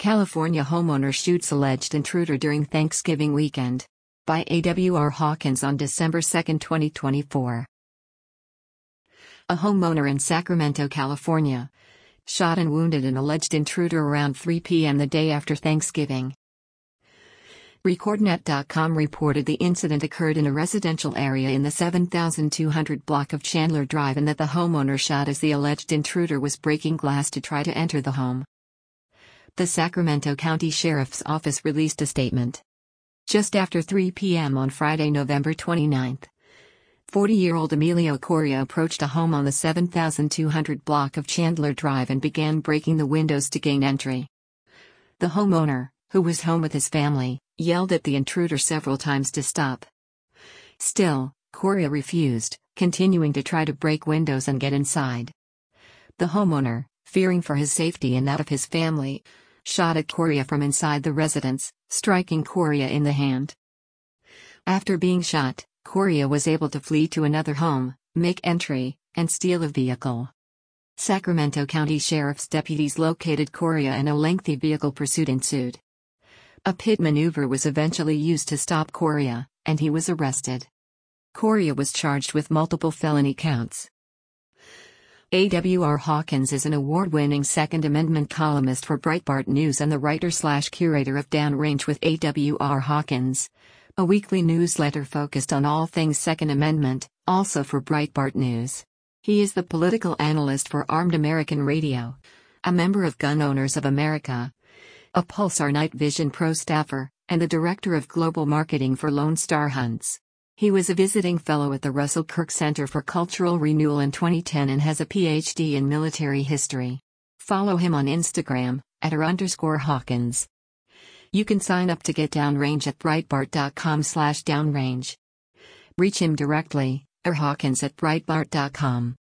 California homeowner shoots alleged intruder during Thanksgiving weekend. By A.W.R. Hawkins on December 2, 2024. A homeowner in Sacramento, California, shot and wounded an alleged intruder around 3 p.m. the day after Thanksgiving. RecordNet.com reported the incident occurred in a residential area in the 7200 block of Chandler Drive and that the homeowner shot as the alleged intruder was breaking glass to try to enter the home. The Sacramento County Sheriff's Office released a statement. Just after 3 p.m. on Friday, November 29, 40-year-old Emilio Coria approached a home on the 7200 block of Chandler Drive and began breaking the windows to gain entry. The homeowner, who was home with his family, yelled at the intruder several times to stop. Still, Coria refused, continuing to try to break windows and get inside. The homeowner, fearing for his safety and that of his family, shot at Coria from inside the residence, striking Coria in the hand. After being shot, Coria was able to flee to another home, make entry, and steal a vehicle. Sacramento County Sheriff's deputies located Coria and a lengthy vehicle pursuit ensued. A pit maneuver was eventually used to stop Coria, and he was arrested. Coria was charged with multiple felony counts. A.W.R. Hawkins is an award-winning Second Amendment columnist for Breitbart News and the writer/curator of Downrange with A.W.R. Hawkins, a weekly newsletter focused on all things Second Amendment, also for Breitbart News. He is the political analyst for Armed American Radio, a member of Gun Owners of America, a Pulsar Night Vision Pro staffer, and the director of global marketing for Lone Star Hunts. He was a visiting fellow at the Russell Kirk Center for Cultural Renewal in 2010 and has a PhD in military history. Follow him on Instagram, @r_Hawkins. You can sign up to get Downrange at Breitbart.com/downrange. Reach him directly, Hawkins@Breitbart.com.